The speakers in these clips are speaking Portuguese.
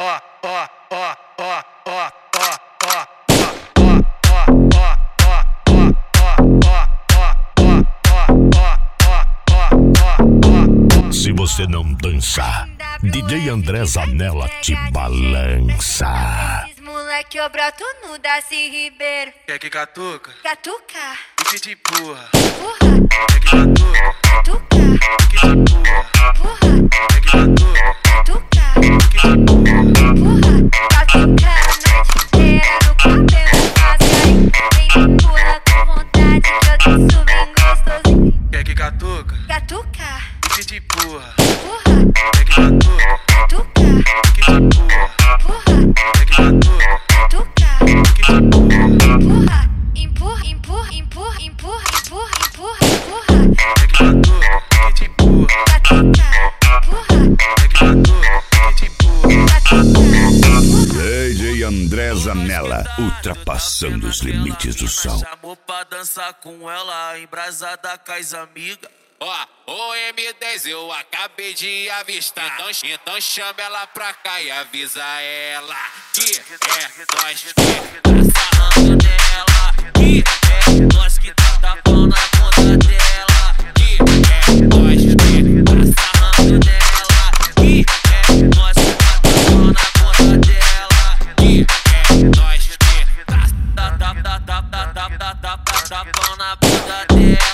Se você não dança, DJ André Zanella te balança. Moleque, eu broto no Darcy Ribeiro. Quer que catuca? Catuca. E que te empurra? Empurra. Quer que catuca? Catuca. E que te empurra? Empurra. Quer que catuca? Catuca. E que te empurra? Empurra. Catuca a noite inteira no cabelo fácil. Aí vem me empurra com vontade que eu desço bem gostosinho. Quer que catuca? Catuca. E que te empurra? Empurra. Quer que catuca? Catuca. E que te empurra? Empurra. Quer que catuca? Catuca. E que te empurra? Empurra. Empurra, empurra, empurra, empurra, empurra, empurra, empurra. Quer que catuca? E que te empurra? Catuca. Empurra. Quer que catuca? E que te empurra? Catuca. DJ André Zanella, ultrapassando os limites do som. Chamou pra dançar com ela, embrasada com as amigas. Ó, o M10 eu acabei de avistar. Então chama ela pra cá e avisa ela que é nós que tá sarrando nela. Que é nós que tá tapando na bunda dela. Que é nós que tá sarrando nela. Que é nós que tá tapando na bunda dela. Que é nós que tá tapando na bunda dela.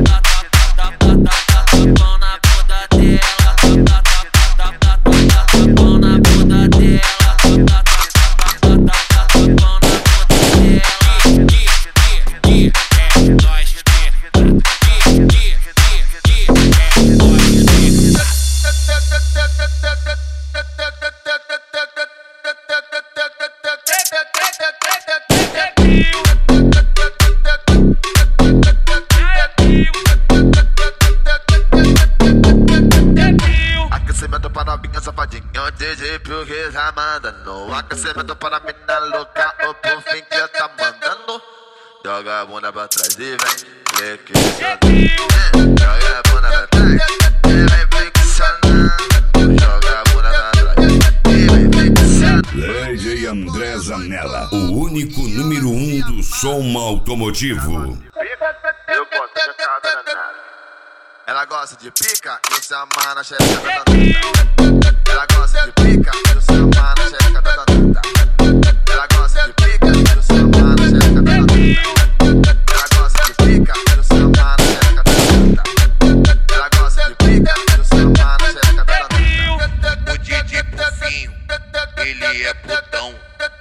Aquecimento para novinha safadinha, DJ porque já mandando. Aquecimento para mina louca, ou por fim que tá mandando. Joga a bunda pra trás e vem flexionando. Joga a bunda pra trás e vem flexionando. Joga a bunda pra trás e vem flexionando. DJ André Zanella, o único número 1 do som automotivo. Eu boto a cara danada. Ela gosta de pica e o amarra na xereca da danada. Ela gosta de pica e o amarra na xereca da danada. Ela gosta de pica e o amarra na xereca da danada. Ela gosta de pica e o amarra na xereca da danada. Ela gosta de pica e o amarra na xereca da danada. O Didi Pufinho, ele é putão.